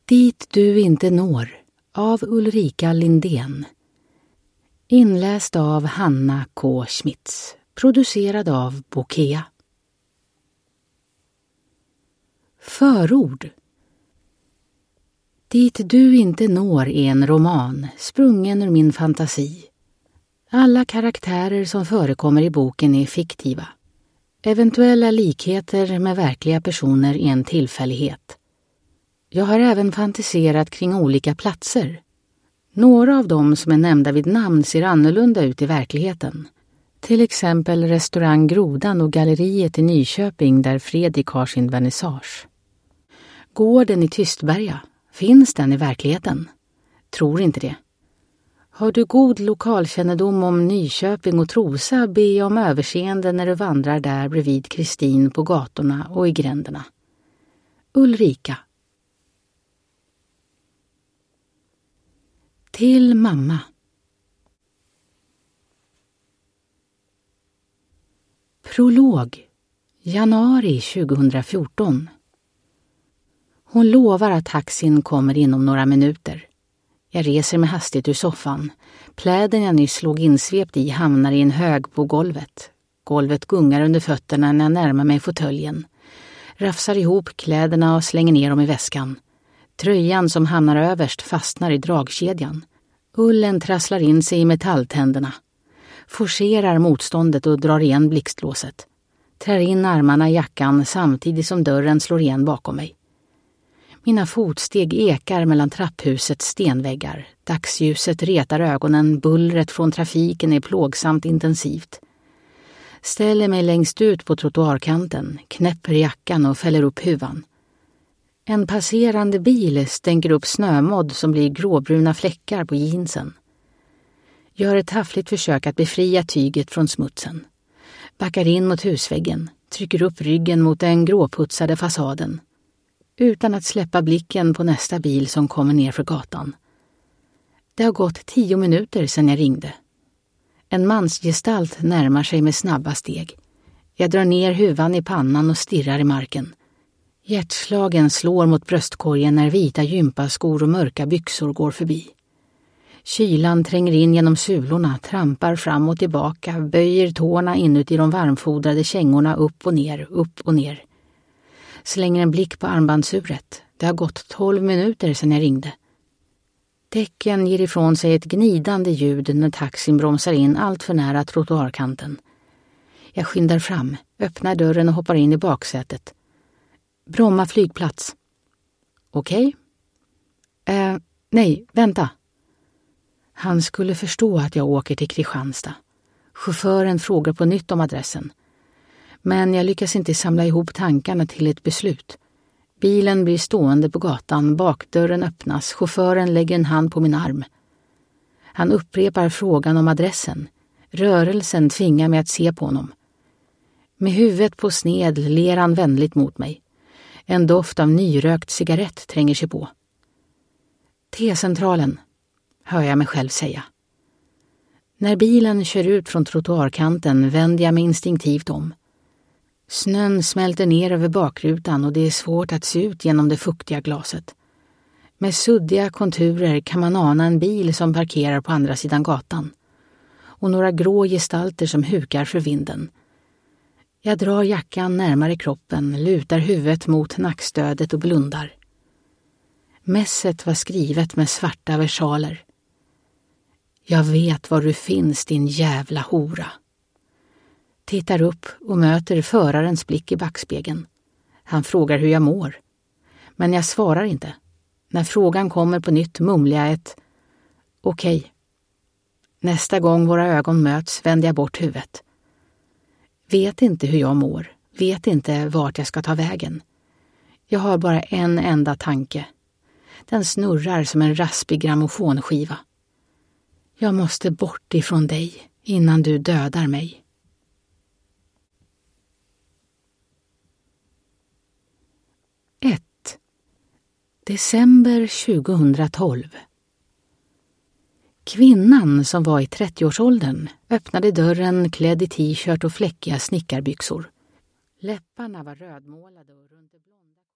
Dit du inte når av Ulrika Lindén. Inläst av Hanna K. Schmitz. Producerad av Bokea. Förord. Dit du inte når är en roman, sprungen ur min fantasi. Alla karaktärer som förekommer i boken är fiktiva. Eventuella likheter med verkliga personer är en tillfällighet. Jag har även fantiserat kring olika platser. Några av dem som är nämnda vid namn ser annorlunda ut i verkligheten. Till exempel restaurang Grodan och galleriet i Nyköping där Fredrik har sin vernissage. Gården i Tystberga, finns den i verkligheten? Tror inte det. Har du god lokalkännedom om Nyköping och Trosa, be om överseende när du vandrar där bredvid Kristin på gatorna och i gränderna. Ulrika. Till mamma. Prolog. Januari 2014. Hon lovar att taxin kommer inom några minuter. Jag reser mig hastigt ur soffan. Pläden jag nyss låg insvept i hamnar i en hög på golvet. Golvet gungar under fötterna när jag närmar mig fåtöljen. Rafsar ihop kläderna och slänger ner dem i väskan. Tröjan som hamnar överst fastnar i dragkedjan. Ullen trasslar in sig i metalltänderna. Forcerar motståndet och drar igen blixtlåset. Trär in armarna i jackan samtidigt som dörren slår igen bakom mig. Mina fotsteg ekar mellan trapphusets stenväggar. Dagsljuset retar ögonen, bullret från trafiken är plågsamt intensivt. Ställer mig längst ut på trottoarkanten, knäpper jackan och fäller upp huvan. En passerande bil stänker upp snömodd som blir gråbruna fläckar på jeansen. Gör ett taffligt försök att befria tyget från smutsen. Backar in mot husväggen, trycker upp ryggen mot den gråputsade fasaden. Utan att släppa blicken på nästa bil som kommer ner för gatan. Det har gått 10 minuter sedan jag ringde. En mansgestalt närmar sig med snabba steg. Jag drar ner huvan i pannan och stirrar i marken. Hjärtslagen slår mot bröstkorgen när vita gympaskor och mörka byxor går förbi. Kylan tränger in genom sulorna, trampar fram och tillbaka, böjer tårna inuti de varmfodrade kängorna upp och ner, upp och ner. Slänger en blick på armbandsuret. Det har gått 12 minuter sedan jag ringde. Däcken ger ifrån sig ett gnidande ljud när taxin bromsar in allt för nära trottoarkanten. Jag skyndar fram, öppnar dörren och hoppar in i baksätet. Bromma flygplats. Okej? Nej, vänta. Han skulle förstå att jag åker till Kristianstad. Chauffören frågar på nytt om adressen. Men jag lyckas inte samla ihop tankarna till ett beslut. Bilen blir stående på gatan, bakdörren öppnas, chauffören lägger en hand på min arm. Han upprepar frågan om adressen. Rörelsen tvingar mig att se på honom. Med huvudet på sned ler han vänligt mot mig. En doft av nyrökt cigarett tränger sig på. T-centralen, hör jag mig själv säga. När bilen kör ut från trottoarkanten vänder jag mig instinktivt om. Snön smälter ner över bakrutan och det är svårt att se ut genom det fuktiga glaset. Med suddiga konturer kan man ana en bil som parkerar på andra sidan gatan. Och några grå gestalter som hukar för vinden. Jag drar jackan närmare kroppen, lutar huvudet mot nackstödet och blundar. Mässet var skrivet med svarta versaler. Jag vet var du finns, din jävla hora. Tittar upp och möter förarens blick i backspegeln. Han frågar hur jag mår. Men jag svarar inte. När frågan kommer på nytt mumlar jag ett okej. Nästa gång våra ögon möts vänder jag bort huvudet. Vet inte hur jag mår. Vet inte vart jag ska ta vägen. Jag har bara en enda tanke. Den snurrar som en raspig grammofonskiva. Jag måste bort ifrån dig innan du dödar mig. December 2012. Kvinnan som var i 30-årsåldern öppnade dörren klädd i t-shirt och fläckiga snickarbyxor. Läpparna var rödmålade och runt det blonda...